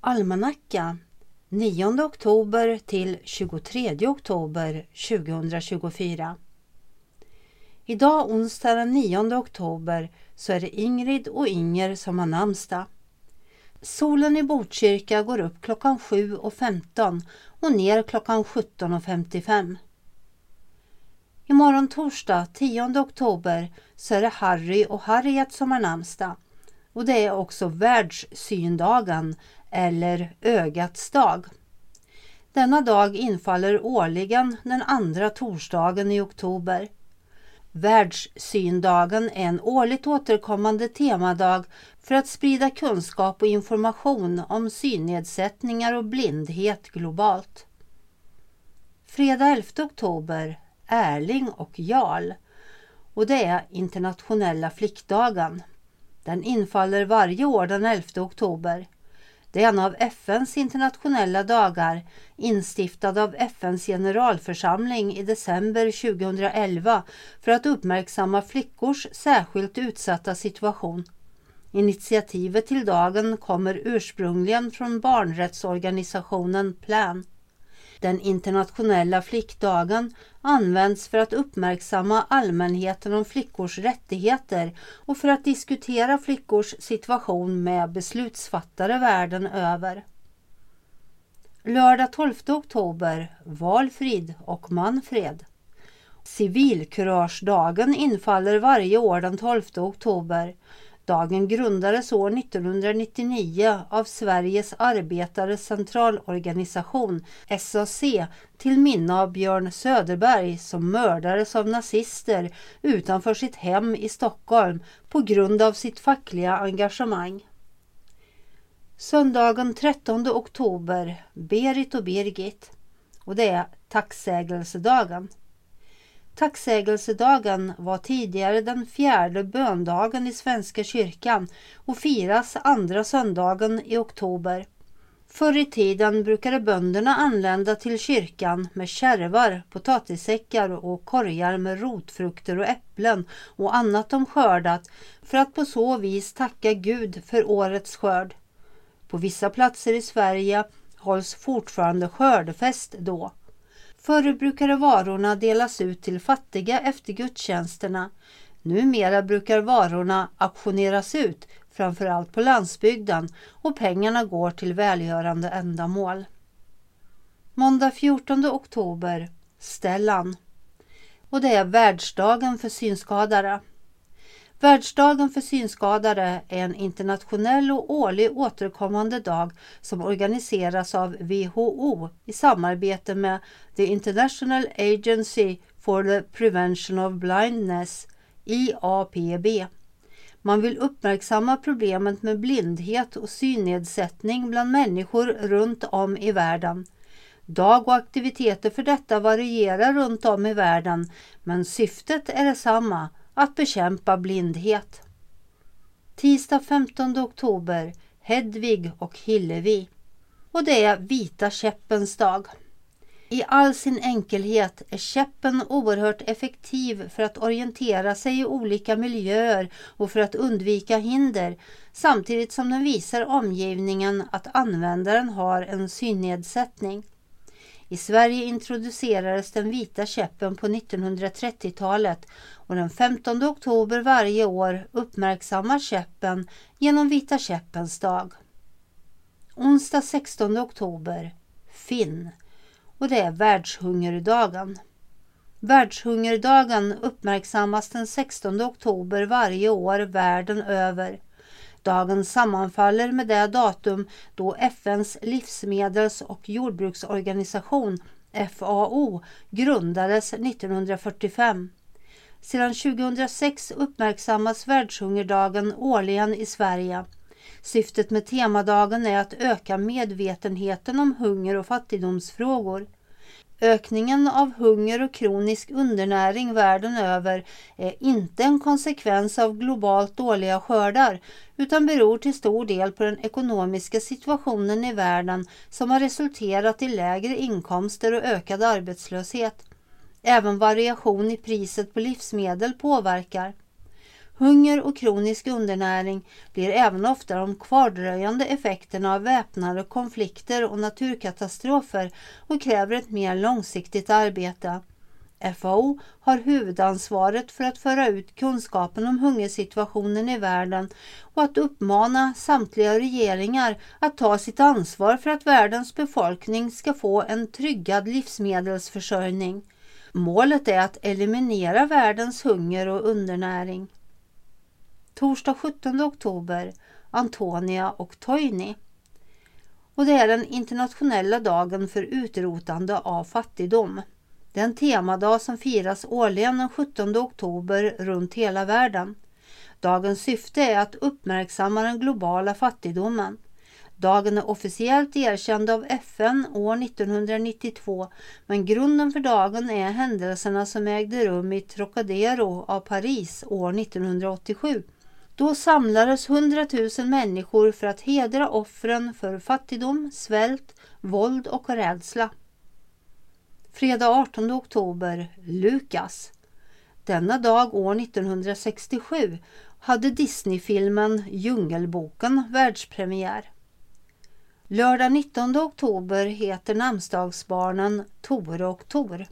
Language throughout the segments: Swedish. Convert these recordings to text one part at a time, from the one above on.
Almanacka 9 oktober till 23 oktober 2024. Idag onsdag den 9 oktober så är det Ingrid och Inger som har namnsdag. Solen i Botkyrka går upp klockan 7:15 och ner klockan 17:55. Imorgon torsdag 10 oktober så är det Harry och Harriet som har namnsdag. Och det är också världssyndagen eller ögats dag. Denna dag infaller årligen den andra torsdagen i oktober. Världssyndagen är en årligt återkommande temadag för att sprida kunskap och information om synnedsättningar och blindhet globalt. Fredag 11 oktober, Erling och Jarl, och det är internationella flickdagen. Den infaller varje år den 11 oktober. Det är en av FNs internationella dagar, instiftad av FNs generalförsamling i december 2011 för att uppmärksamma flickors särskilt utsatta situation. Initiativet till dagen kommer ursprungligen från barnrättsorganisationen Plan. Den internationella flickdagen används för att uppmärksamma allmänheten om flickors rättigheter och för att diskutera flickors situation med beslutsfattare världen över. Lördag 12 oktober, Valfrid och Manfred. Civilkuragedagen infaller varje år den 12 oktober. Dagen grundades år 1999 av Sveriges arbetares centralorganisation SAC till minne av Björn Söderberg som mördades av nazister utanför sitt hem i Stockholm på grund av sitt fackliga engagemang. Söndagen 13 oktober, Berit och Birgit, och det är tacksägelsedagen. Tacksägelsedagen var tidigare den 4:e böndagen i Svenska kyrkan och firas andra söndagen i oktober. Förr i tiden brukade bönderna anlända till kyrkan med kärvar, potatissäckar och korgar med rotfrukter och äpplen och annat de skördat för att på så vis tacka Gud för årets skörd. På vissa platser i Sverige hålls fortfarande skördefest då. Förr brukade varorna delas ut till fattiga efter gudstjänsterna. Numera brukar varorna auktioneras ut, framförallt på landsbygden, och pengarna går till välgörande ändamål. Måndag 14 oktober, Stellan. Och det är världsdagen för synskadade. Världsdagen för synskadade är en internationell och årlig återkommande dag som organiseras av WHO i samarbete med The International Agency for the Prevention of Blindness, IAPB. Man vill uppmärksamma problemet med blindhet och synnedsättning bland människor runt om i världen. Dag och aktiviteter för detta varierar runt om i världen, men syftet är detsamma: att bekämpa blindhet. Tisdag 15 oktober, Hedvig och Hillevi. Och det är vita käppens dag. I all sin enkelhet är käppen oerhört effektiv för att orientera sig i olika miljöer och för att undvika hinder, samtidigt som den visar omgivningen att användaren har en synnedsättning. I Sverige introducerades den vita käppen på 1930-talet och den 15 oktober varje år uppmärksammar käppen genom vita käppens dag. Onsdag 16 oktober, Finn, och det är världshungerdagen. Världshungerdagen uppmärksammas den 16 oktober varje år världen över. Dagen sammanfaller med det datum då FNs livsmedels- och jordbruksorganisation FAO grundades 1945. Sedan 2006 uppmärksammas världshungerdagen årligen i Sverige. Syftet med temadagen är att öka medvetenheten om hunger- och fattigdomsfrågor. Ökningen av hunger och kronisk undernäring världen över är inte en konsekvens av globalt dåliga skördar utan beror till stor del på den ekonomiska situationen i världen som har resulterat i lägre inkomster och ökad arbetslöshet. Även variation i priset på livsmedel påverkar. Hunger och kronisk undernäring blir även ofta de kvardröjande effekterna av väpnade konflikter och naturkatastrofer och kräver ett mer långsiktigt arbete. FAO har huvudansvaret för att föra ut kunskapen om hungersituationen i världen och att uppmana samtliga regeringar att ta sitt ansvar för att världens befolkning ska få en tryggad livsmedelsförsörjning. Målet är att eliminera världens hunger och undernäring. Torsdag 17 oktober, Antonia och Toini. Och det är den internationella dagen för utrotande av fattigdom. Det är en temadag som firas årligen den 17 oktober runt hela världen. Dagens syfte är att uppmärksamma den globala fattigdomen. Dagen är officiellt erkänd av FN år 1992, men grunden för dagen är händelserna som ägde rum i Trocadero av Paris år 1987. Då samlades 100 000 människor för att hedra offren för fattigdom, svält, våld och rädsla. Fredag 18 oktober, Lukas. Denna dag år 1967 hade Disney-filmen Djungelboken världspremiär. Lördag 19 oktober heter namnsdagsbarnen Tore och Tor.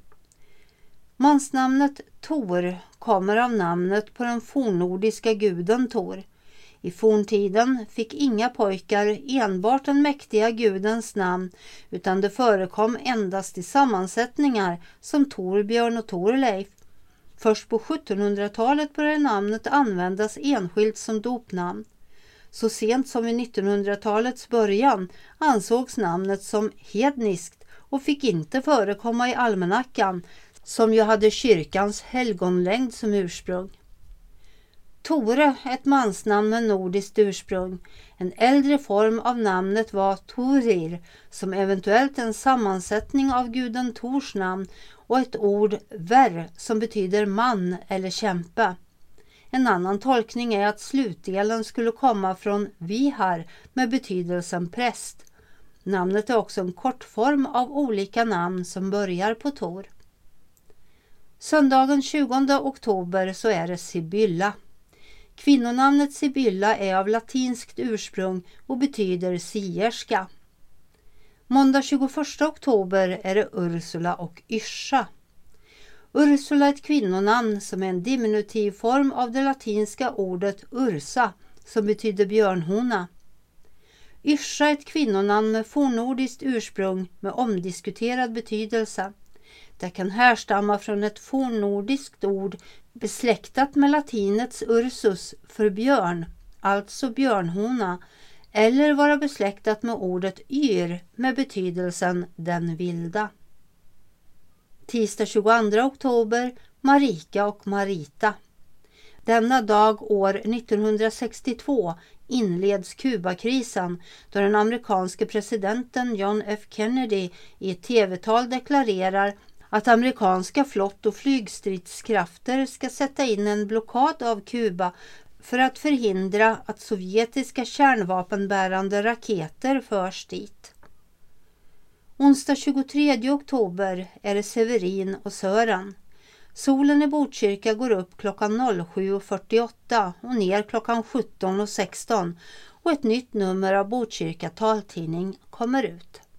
Mansnamnet Tor kommer av namnet på den fornnordiska guden Tor. I forntiden fick inga pojkar enbart den mäktiga gudens namn, utan det förekom endast i sammansättningar som Torbjörn och Torleif. Först på 1700-talet började namnet användas enskilt som dopnamn. Så sent som vid 1900-talets början ansågs namnet som hedniskt och fick inte förekomma i almanackan, som ju hade kyrkans helgonlängd som ursprung. Tore, ett mansnamn med nordiskt ursprung. En äldre form av namnet var Torir, som eventuellt en sammansättning av guden Tors namn, och ett ord ver som betyder man eller kämpe. En annan tolkning är att slutdelen skulle komma från vihar med betydelsen präst. Namnet är också en kortform av olika namn som börjar på Tor. Söndagen 20 oktober så är det Sibylla. Kvinnonamnet Sibylla är av latinskt ursprung och betyder sierska. Måndag 21 oktober är det Ursula och Yrsa. Ursula är ett kvinnonamn som är en diminutiv form av det latinska ordet ursa som betyder björnhona. Yrsa är ett kvinnonamn med fornnordiskt ursprung med omdiskuterad betydelse. Det kan härstamma från ett fornnordiskt ord besläktat med latinets ursus för björn, alltså björnhona, eller vara besläktat med ordet yr med betydelsen den vilda. Tisdag 22 oktober, Marika och Marita. Denna dag år 1962 inleds Kubakrisen då den amerikanske presidenten John F. Kennedy i ett tv-tal deklarerar att amerikanska flott- och flygstridskrafter ska sätta in en blockad av Kuba för att förhindra att sovjetiska kärnvapenbärande raketer förs dit. Onsdag 23 oktober är det Severin och Sören. Solen i Botkyrka går upp klockan 07.48 och ner klockan 17.16 och ett nytt nummer av Botkyrka taltidning kommer ut.